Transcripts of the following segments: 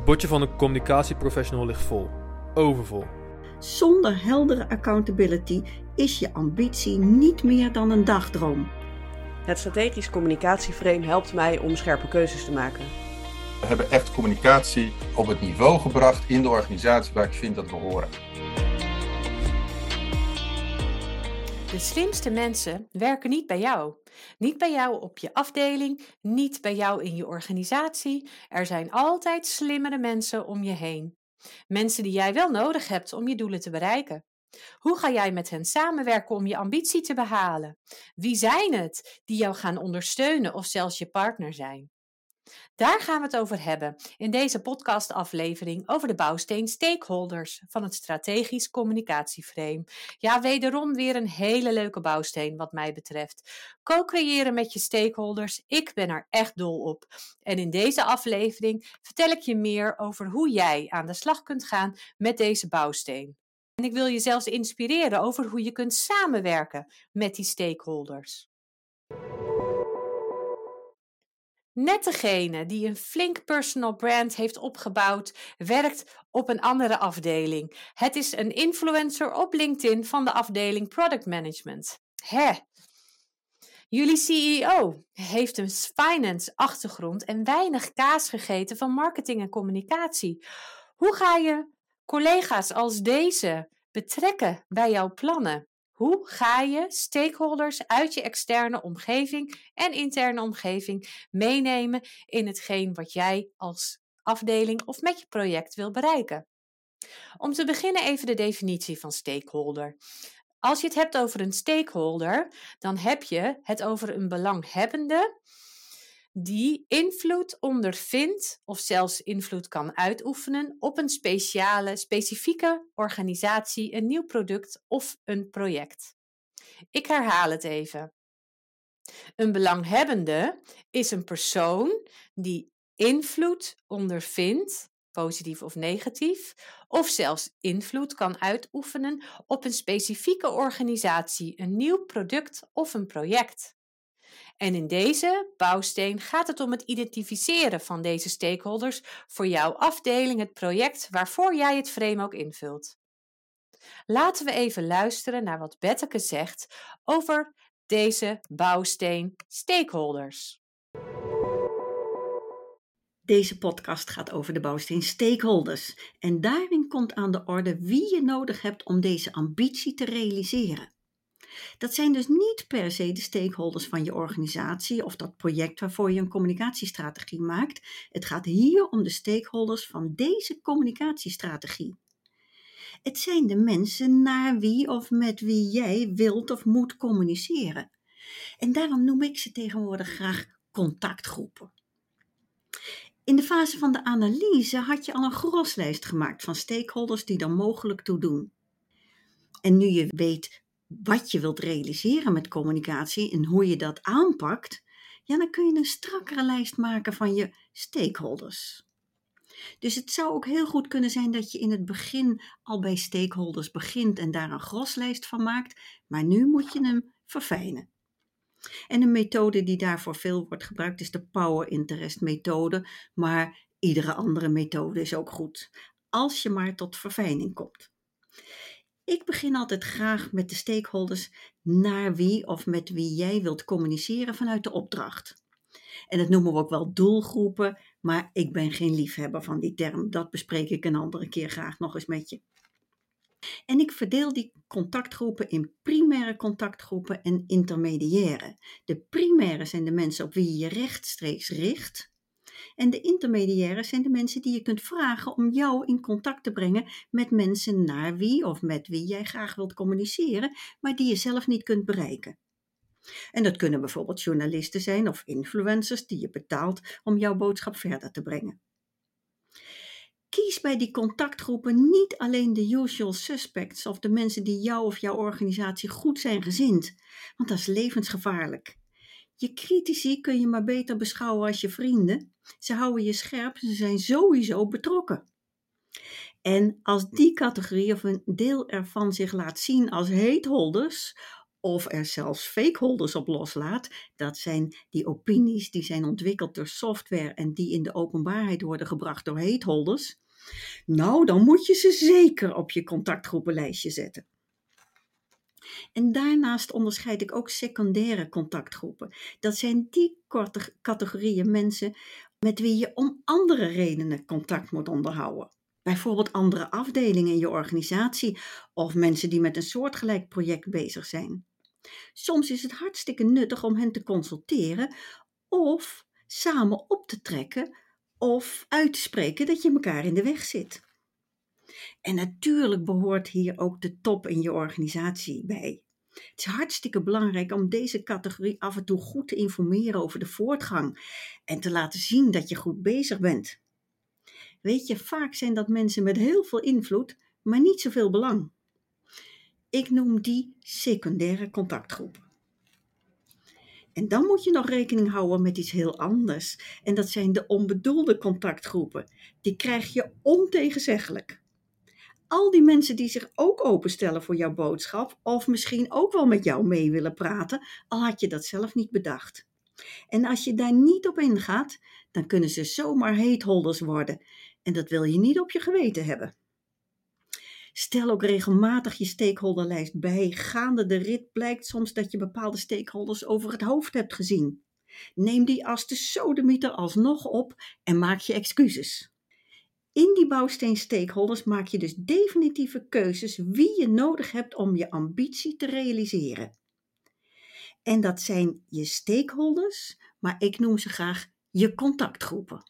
Het bordje van een communicatieprofessional ligt vol. Overvol. Zonder heldere accountability is je ambitie niet meer dan een dagdroom. Het strategisch communicatieframe helpt mij om scherpe keuzes te maken. We hebben echt communicatie op het niveau gebracht in de organisatie waar ik vind dat we horen. De slimste mensen werken niet bij jou. Niet bij jou op je afdeling, niet bij jou in je organisatie. Er zijn altijd slimmere mensen om je heen. Mensen die jij wel nodig hebt om je doelen te bereiken. Hoe ga jij met hen samenwerken om je ambitie te behalen? Wie zijn het die jou gaan ondersteunen of zelfs je partner zijn? Daar gaan we het over hebben in deze podcastaflevering over de bouwsteen stakeholders van het strategisch communicatieframe. Ja, wederom weer een hele leuke bouwsteen wat mij betreft. Co-creëren met je stakeholders, ik ben er echt dol op. En in deze aflevering vertel ik je meer over hoe jij aan de slag kunt gaan met deze bouwsteen. En ik wil je zelfs inspireren over hoe je kunt samenwerken met die stakeholders. Net degene die een flink personal brand heeft opgebouwd, werkt op een andere afdeling. Het is een influencer op LinkedIn van de afdeling Product Management. Jullie CEO heeft een finance achtergrond en weinig kaas gegeten van marketing en communicatie. Hoe ga je collega's als deze betrekken bij jouw plannen? Hoe ga je stakeholders uit je externe omgeving en interne omgeving meenemen in hetgeen wat jij als afdeling of met je project wil bereiken? Om te beginnen even de definitie van stakeholder. Als je het hebt over een stakeholder, dan heb je het over een belanghebbende die invloed ondervindt of zelfs invloed kan uitoefenen op een specifieke organisatie, een nieuw product of een project. Ik herhaal het even. Een belanghebbende is een persoon die invloed ondervindt, positief of negatief, of zelfs invloed kan uitoefenen op een specifieke organisatie, een nieuw product of een project. En in deze bouwsteen gaat het om het identificeren van deze stakeholders voor jouw afdeling, het project waarvoor jij het frame ook invult. Laten we even luisteren naar wat Betteke zegt over deze bouwsteen stakeholders. Deze podcast gaat over de bouwsteen stakeholders en daarin komt aan de orde wie je nodig hebt om deze ambitie te realiseren. Dat zijn dus niet per se de stakeholders van je organisatie of dat project waarvoor je een communicatiestrategie maakt. Het gaat hier om de stakeholders van deze communicatiestrategie. Het zijn de mensen naar wie of met wie jij wilt of moet communiceren. En daarom noem ik ze tegenwoordig graag contactgroepen. In de fase van de analyse had je al een groslijst gemaakt van stakeholders die er mogelijk toe doen. En nu je weet wat je wilt realiseren met communicatie en hoe je dat aanpakt, ja, dan kun je een strakkere lijst maken van je stakeholders. Dus het zou ook heel goed kunnen zijn dat je in het begin al bij stakeholders begint en daar een groslijst van maakt, maar nu moet je hem verfijnen. En een methode die daarvoor veel wordt gebruikt is de Power Interest methode, maar iedere andere methode is ook goed, als je maar tot verfijning komt. Ik begin altijd graag met de stakeholders naar wie of met wie jij wilt communiceren vanuit de opdracht. En dat noemen we ook wel doelgroepen, maar ik ben geen liefhebber van die term. Dat bespreek ik een andere keer graag nog eens met je. En ik verdeel die contactgroepen in primaire contactgroepen en intermediaire. De primaire zijn de mensen op wie je je rechtstreeks richt. En de intermediaire zijn de mensen die je kunt vragen om jou in contact te brengen met mensen naar wie of met wie jij graag wilt communiceren, maar die je zelf niet kunt bereiken. En dat kunnen bijvoorbeeld journalisten zijn of influencers die je betaalt om jouw boodschap verder te brengen. Kies bij die contactgroepen niet alleen de usual suspects of de mensen die jou of jouw organisatie goed zijn gezind, want dat is levensgevaarlijk. Je critici kun je maar beter beschouwen als je vrienden. Ze houden je scherp, ze zijn sowieso betrokken. En als die categorie of een deel ervan zich laat zien als hateholders of er zelfs fakeholders op loslaat, dat zijn die opinies die zijn ontwikkeld door software en die in de openbaarheid worden gebracht door hateholders, nou, dan moet je ze zeker op je contactgroepenlijstje zetten. En daarnaast onderscheid ik ook secundaire contactgroepen. Dat zijn die categorieën mensen met wie je om andere redenen contact moet onderhouden. Bijvoorbeeld andere afdelingen in je organisatie of mensen die met een soortgelijk project bezig zijn. Soms is het hartstikke nuttig om hen te consulteren of samen op te trekken of uit te spreken dat je elkaar in de weg zit. En natuurlijk behoort hier ook de top in je organisatie bij. Het is hartstikke belangrijk om deze categorie af en toe goed te informeren over de voortgang en te laten zien dat je goed bezig bent. Weet je, vaak zijn dat mensen met heel veel invloed, maar niet zoveel belang. Ik noem die secundaire contactgroepen. En dan moet je nog rekening houden met iets heel anders. En dat zijn de onbedoelde contactgroepen. Die krijg je ontegenzeggelijk. Al die mensen die zich ook openstellen voor jouw boodschap, of misschien ook wel met jou mee willen praten, al had je dat zelf niet bedacht. En als je daar niet op ingaat, dan kunnen ze zomaar hateholders worden. En dat wil je niet op je geweten hebben. Stel ook regelmatig je stakeholderlijst bij. Gaande de rit blijkt soms dat je bepaalde stakeholders over het hoofd hebt gezien. Neem die als de sodemieter alsnog op en maak je excuses. In die bouwsteen stakeholders maak je dus definitieve keuzes wie je nodig hebt om je ambitie te realiseren. En dat zijn je stakeholders, maar ik noem ze graag je contactgroepen.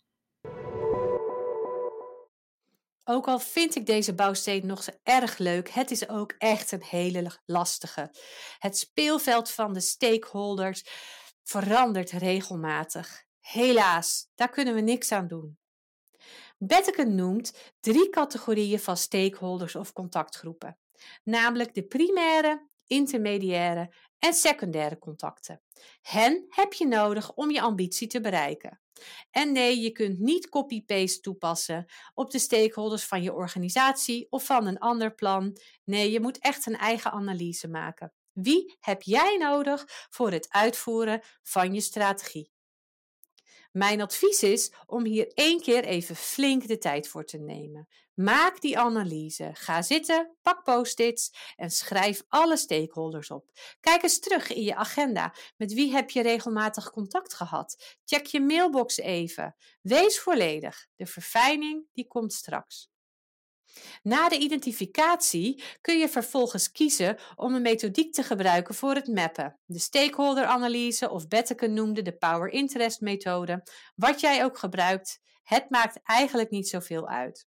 Ook al vind ik deze bouwsteen nog zo erg leuk, het is ook echt een hele lastige. Het speelveld van de stakeholders verandert regelmatig. Helaas, daar kunnen we niks aan doen. Betteke noemt 3 categorieën van stakeholders of contactgroepen, namelijk de primaire, intermediaire en secundaire contacten. Hen heb je nodig om je ambitie te bereiken. En nee, je kunt niet copy-paste toepassen op de stakeholders van je organisatie of van een ander plan. Nee, je moet echt een eigen analyse maken. Wie heb jij nodig voor het uitvoeren van je strategie? Mijn advies is om hier 1 keer even flink de tijd voor te nemen. Maak die analyse. Ga zitten, pak post-its en schrijf alle stakeholders op. Kijk eens terug in je agenda. Met wie heb je regelmatig contact gehad? Check je mailbox even. Wees volledig. De verfijning die komt straks. Na de identificatie kun je vervolgens kiezen om een methodiek te gebruiken voor het mappen. De stakeholderanalyse of Betteke noemde de Power Interest methode. Wat jij ook gebruikt, het maakt eigenlijk niet zoveel uit.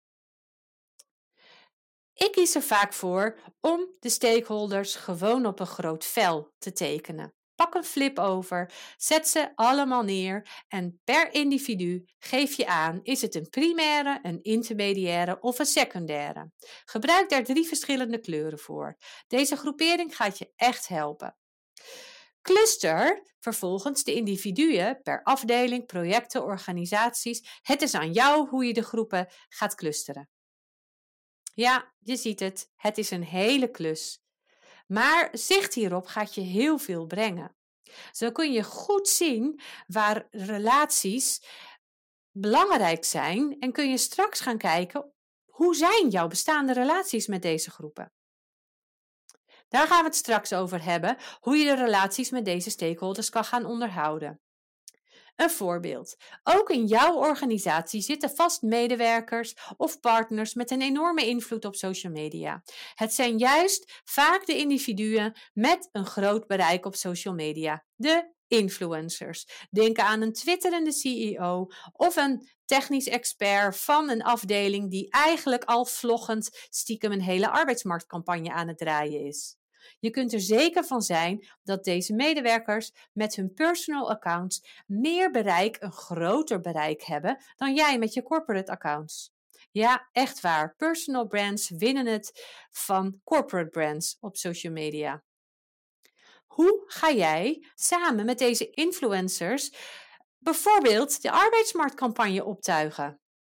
Ik kies er vaak voor om de stakeholders gewoon op een groot vel te tekenen. Pak een flip over, zet ze allemaal neer en per individu geef je aan, is het een primaire, een intermediaire of een secundaire. Gebruik daar 3 verschillende kleuren voor. Deze groepering gaat je echt helpen. Cluster vervolgens de individuen per afdeling, projecten, organisaties. Het is aan jou hoe je de groepen gaat clusteren. Ja, je ziet het. Het is een hele klus. Maar zicht hierop gaat je heel veel brengen. Zo kun je goed zien waar relaties belangrijk zijn en kun je straks gaan kijken hoe zijn jouw bestaande relaties met deze groepen. Daar gaan we het straks over hebben, hoe je de relaties met deze stakeholders kan gaan onderhouden. Een voorbeeld. Ook in jouw organisatie zitten vast medewerkers of partners met een enorme invloed op social media. Het zijn juist vaak de individuen met een groot bereik op social media, de influencers. Denk aan een twitterende CEO of een technisch expert van een afdeling die eigenlijk al vloggend stiekem een hele arbeidsmarktcampagne aan het draaien is. Je kunt er zeker van zijn dat deze medewerkers met hun personal accounts meer bereik, een groter bereik hebben dan jij met je corporate accounts. Ja, echt waar. Personal brands winnen het van corporate brands op social media. Hoe ga jij samen met deze influencers bijvoorbeeld de arbeidsmarktcampagne optuigen?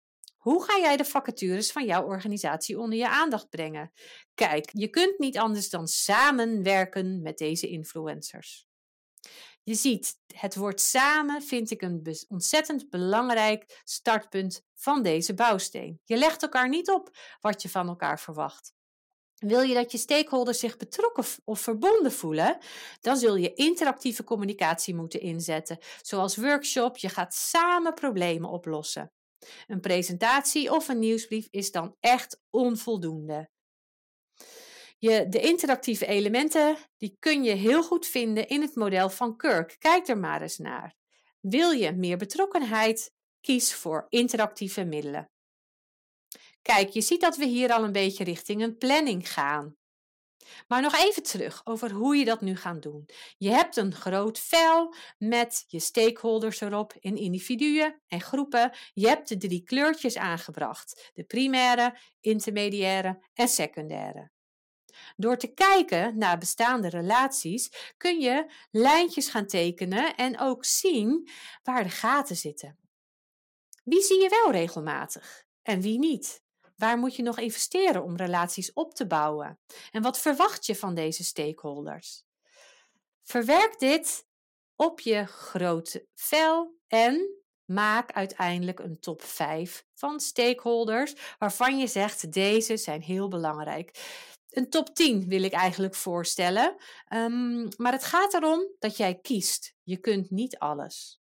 Hoe ga jij de vacatures van jouw organisatie onder je aandacht brengen? Kijk, je kunt niet anders dan samenwerken met deze influencers. Je ziet, het woord samen vind ik een ontzettend belangrijk startpunt van deze bouwsteen. Je legt elkaar niet op wat je van elkaar verwacht. Wil je dat je stakeholders zich betrokken of verbonden voelen, dan zul je interactieve communicatie moeten inzetten, zoals workshop. Je gaat samen problemen oplossen. Een presentatie of een nieuwsbrief is dan echt onvoldoende. De interactieve elementen die kun je heel goed vinden in het model van Kirk. Kijk er maar eens naar. Wil je meer betrokkenheid? Kies voor interactieve middelen. Kijk, je ziet dat we hier al een beetje richting een planning gaan. Maar nog even terug over hoe je dat nu gaat doen. Je hebt een groot vel met je stakeholders erop in individuen en groepen. Je hebt de 3 kleurtjes aangebracht. De primaire, intermediaire en secundaire. Door te kijken naar bestaande relaties kun je lijntjes gaan tekenen en ook zien waar de gaten zitten. Wie zie je wel regelmatig en wie niet? Waar moet je nog investeren om relaties op te bouwen? En wat verwacht je van deze stakeholders? Verwerk dit op je grote vel en maak uiteindelijk een top 5 van stakeholders waarvan je zegt deze zijn heel belangrijk. Een top 10 wil ik eigenlijk voorstellen, maar het gaat erom dat jij kiest. Je kunt niet alles.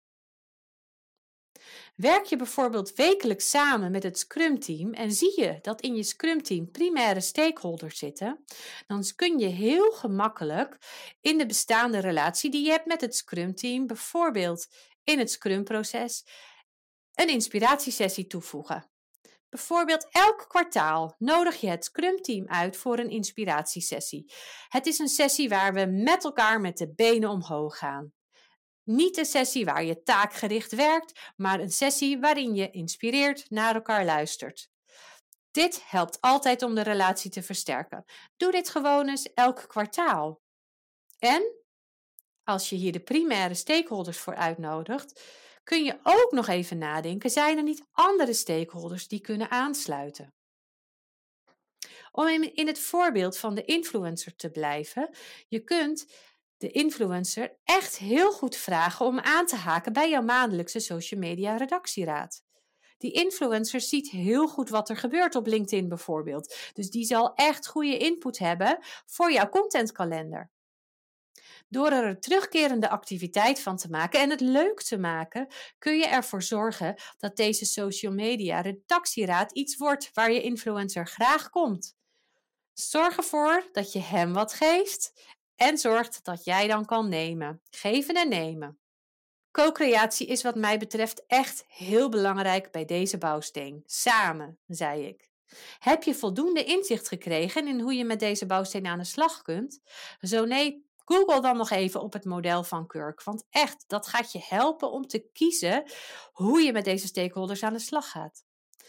Werk je bijvoorbeeld wekelijks samen met het Scrum-team en zie je dat in je Scrum-team primaire stakeholders zitten, dan kun je heel gemakkelijk in de bestaande relatie die je hebt met het Scrum-team, bijvoorbeeld in het Scrum-proces, een inspiratiesessie toevoegen. Bijvoorbeeld elk kwartaal nodig je het Scrum-team uit voor een inspiratiesessie. Het is een sessie waar we met elkaar met de benen omhoog gaan. Niet een sessie waar je taakgericht werkt, maar een sessie waarin je inspireert naar elkaar luistert. Dit helpt altijd om de relatie te versterken. Doe dit gewoon eens elk kwartaal. En als je hier de primaire stakeholders voor uitnodigt, kun je ook nog even nadenken, zijn er niet andere stakeholders die kunnen aansluiten? Om in het voorbeeld van de influencer te blijven, je kunt de influencer echt heel goed vragen om aan te haken bij jouw maandelijkse social media redactieraad. Die influencer ziet heel goed wat er gebeurt op LinkedIn bijvoorbeeld. Dus die zal echt goede input hebben voor jouw contentkalender. Door er een terugkerende activiteit van te maken en het leuk te maken, kun je ervoor zorgen dat deze social media redactieraad iets wordt waar je influencer graag komt. Zorg ervoor dat je hem wat geeft en zorgt dat jij dan kan nemen. Geven en nemen. Co-creatie is wat mij betreft echt heel belangrijk bij deze bouwsteen. Samen, zei ik. Heb je voldoende inzicht gekregen in hoe je met deze bouwsteen aan de slag kunt? Zo nee, Google dan nog even op het model van Kirk. Want echt, dat gaat je helpen om te kiezen hoe je met deze stakeholders aan de slag gaat.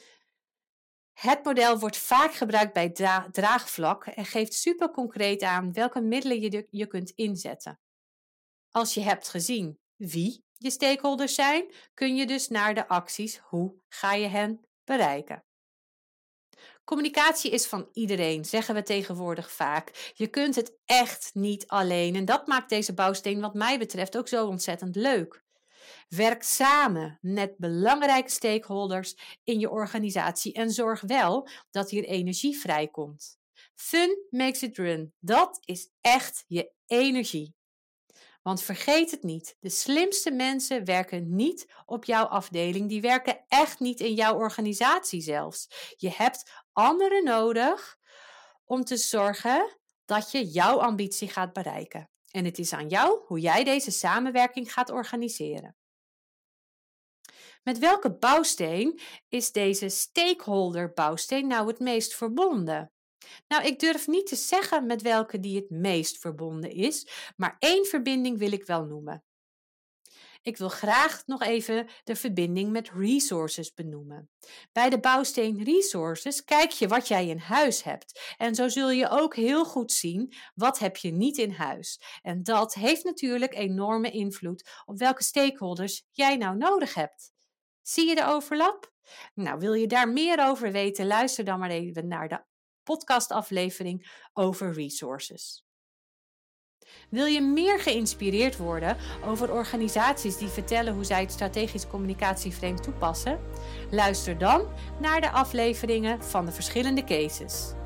Het model wordt vaak gebruikt bij draagvlak en geeft super concreet aan welke middelen je kunt inzetten. Als je hebt gezien wie je stakeholders zijn, kun je dus naar de acties, hoe ga je hen bereiken. Communicatie is van iedereen, zeggen we tegenwoordig vaak. Je kunt het echt niet alleen en dat maakt deze bouwsteen wat mij betreft ook zo ontzettend leuk. Werk samen met belangrijke stakeholders in je organisatie en zorg wel dat hier energie vrijkomt. Fun makes it run, dat is echt je energie. Want vergeet het niet, de slimste mensen werken niet op jouw afdeling, die werken echt niet in jouw organisatie zelfs. Je hebt anderen nodig om te zorgen dat je jouw ambitie gaat bereiken. En het is aan jou hoe jij deze samenwerking gaat organiseren. Met welke bouwsteen is deze stakeholder bouwsteen nou het meest verbonden? Nou, ik durf niet te zeggen met welke die het meest verbonden is, maar 1 verbinding wil ik wel noemen. Ik wil graag nog even de verbinding met resources benoemen. Bij de bouwsteen resources kijk je wat jij in huis hebt. En zo zul je ook heel goed zien wat heb je niet in huis. En dat heeft natuurlijk enorme invloed op welke stakeholders jij nou nodig hebt. Zie je de overlap? Nou, wil je daar meer over weten? Luister dan maar even naar de podcastaflevering over resources. Wil je meer geïnspireerd worden over organisaties die vertellen hoe zij het strategisch communicatieframe toepassen? Luister dan naar de afleveringen van de verschillende cases.